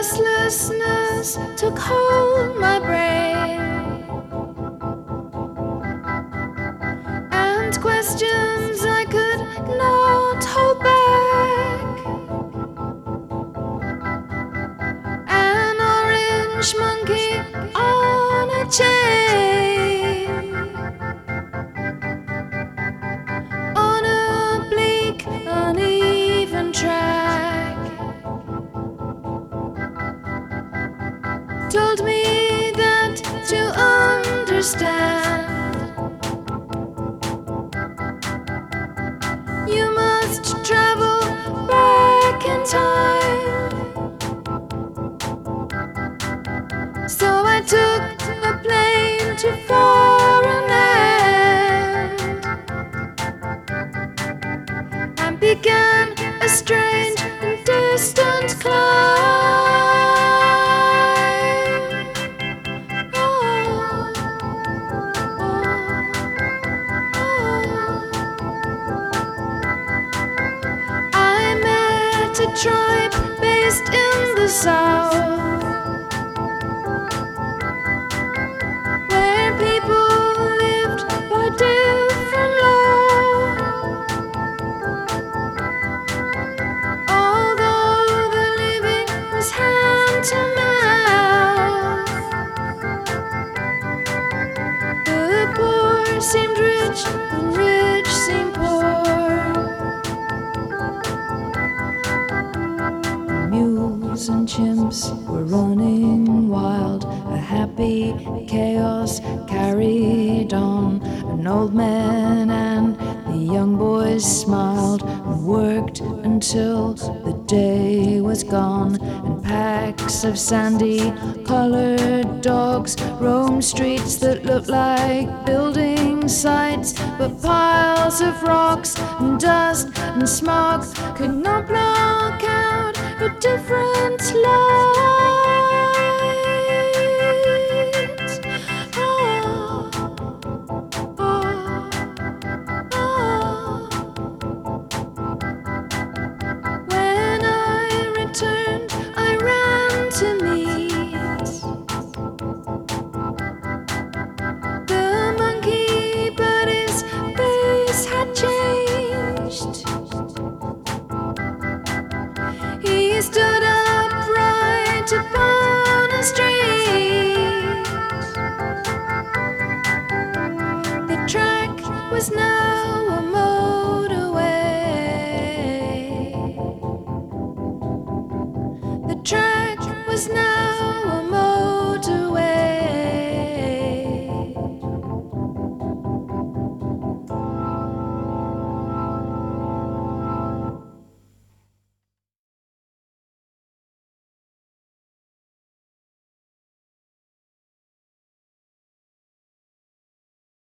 Restlessness took hold my brain, and questions I could not hold back. An orange monkey on a chain, on a bleak, uneven track, told me that to understand you must travel back in time. So I took a plane to foreign land and began a strange and distant climb. I met a tribe based in the south, where people lived by different law. Although the living was hand to mouth, the poor seemed rich and rich seemed poor. Mules and chimps were running wild, a happy chaos carried on. An old man and the young boys smiled and worked until the day was gone. And packs of sandy-colored dogs roamed streets that looked like building sites, but piles of rocks and dust and smog could not block out a different life.